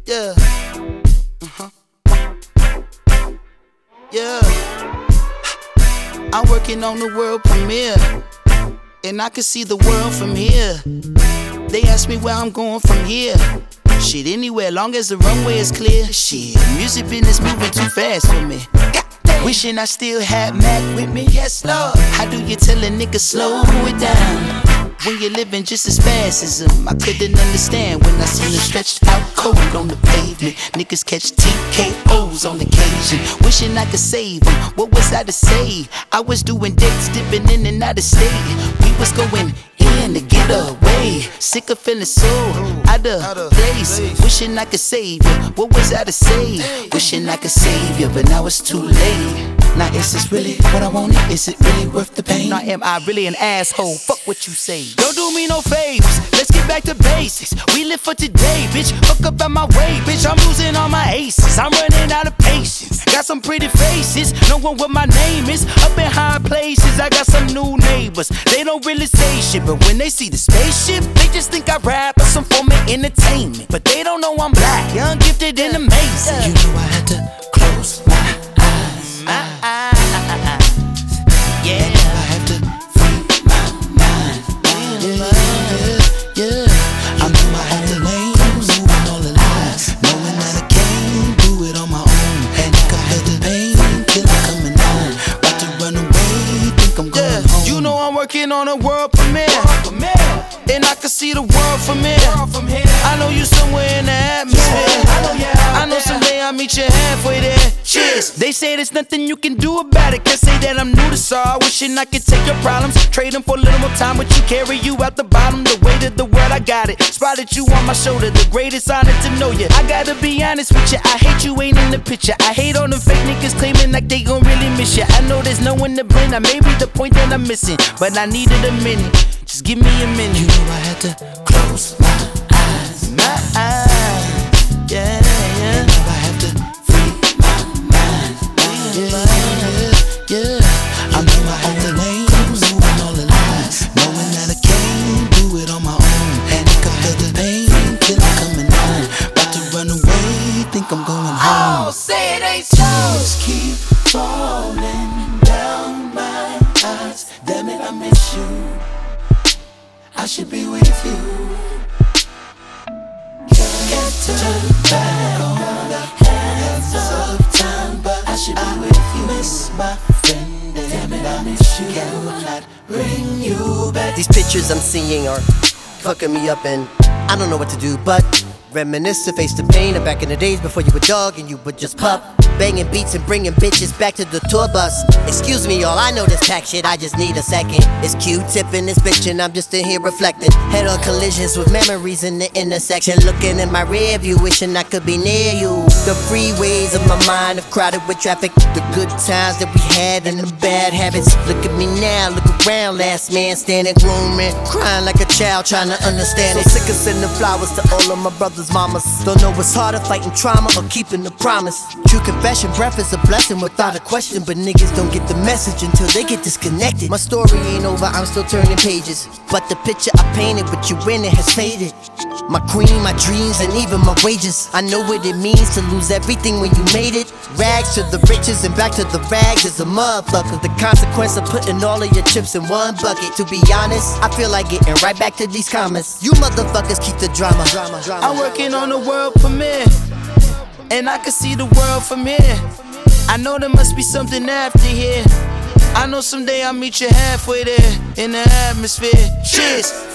Yeah. Yeah. I'm working on the world premiere, and I can see the world from here. They ask me where I'm going from here. Shit, anywhere, long as the runway is clear. Shit, music business moving too fast for me. Wishing I still had Mac with me. Yes, Lord. How do you tell a nigga slow it down when you're living just as fast as him? I couldn't understand when I seen him stretched out cold on the pavement. Niggas catch TKOs on occasion. Wishing I could save him. What was I to say? I was doing dates, dipping in and out of state. We was going in to get away. Sick of feeling so out of place. Wishing I could save you. What was I to say? Wishing I could save you, but now it's too late. Now is this really what I wanted? Is it really worth the pain? Now am I really an asshole? Fuck what you say. Don't do me no favors. Let's get back to basics. We live for today, bitch. Fuck up out my way, bitch. I'm losing all my aces. I'm running out of patience. Got some pretty faces. Knowing what my name is. Up in high places. I got some new neighbors. They don't really say shit, but when they see the spaceship, they just think I rap or some form of entertainment. But they don't know I'm black, young, gifted, and amazing. You know I had to close my eyes. Yeah, I have to free my mind. Yeah. I'm in my own lane, moving all the lies, knowing that I can't do it on my own. And I can feel the pain till I'm coming home. About to run away, think I'm going home. You know I'm working on a world premiere, and I can see the world from here. I know you somewhere in the atmosphere. I know someday I'll meet you halfway there. Cheers. They say there's nothing you can do about it. Can't say that I'm new to sorrow. Wishing I could take your problems, trade them for a little more time with you. Carry you out the bottom, the weight of the world, I got it. Spotted you on my shoulder, the greatest honor to know you. I gotta be honest with you, I hate you ain't in the picture. I hate all the fake niggas claiming like they gon' really miss you. I know there's no one to blame, that may be the point that I'm missing, but I needed a minute. Just give me a minute. You know I had to close my eyes. My eyes. Yeah. I have to free my mind. Yeah. I'm in my own lane, moving all the lies, knowing that I can't do it on my own. And I can feel the pain till I'm coming home. About to run away, think I'm going home. Oh, say it ain't so. Tears keep falling down my eyes. Damn it, I miss you. I should be with you. Can't turn back on the hands of time, but I should be with you. Miss my friend, damn it, I miss you. Cannot bring you back. These pictures I'm seeing are fucking me up, and I don't know what to do but reminisce to face the pain of back in the days before you were dog and you would just pup, banging beats and bringing bitches back to the tour bus. Excuse me, y'all, I know this pack shit, I just need a second. It's Q-tip in this bitch and I'm just in here reflecting. Head on collisions with memories in the intersection, looking in my rear view, wishing I could be near you. The freeways of my mind are crowded with traffic. The good times that we had and the bad habits. Look at me now, look around, last man standing grooming, crying like a child trying to understand it. So sick of sending flowers to all of my brothers, mamas. Don't know what's harder, fighting trauma or keeping the promise. True confession, breath is a blessing without a question, but niggas don't get the message until they get disconnected. My story ain't over, I'm still turning pages, but the picture I painted with you in it has faded. My queen, my dreams, and even my wages. I know what it means to lose everything when you made it. Rags to the riches and back to the rags is a motherfucker. The consequence of putting all of your chips in one bucket. To be honest, I feel like getting right back to these comments. You motherfuckers keep the drama. I'm working on the world premiere, and I can see the world from here. I know there must be something after here. I know someday I'll meet you halfway there in the atmosphere. Cheers.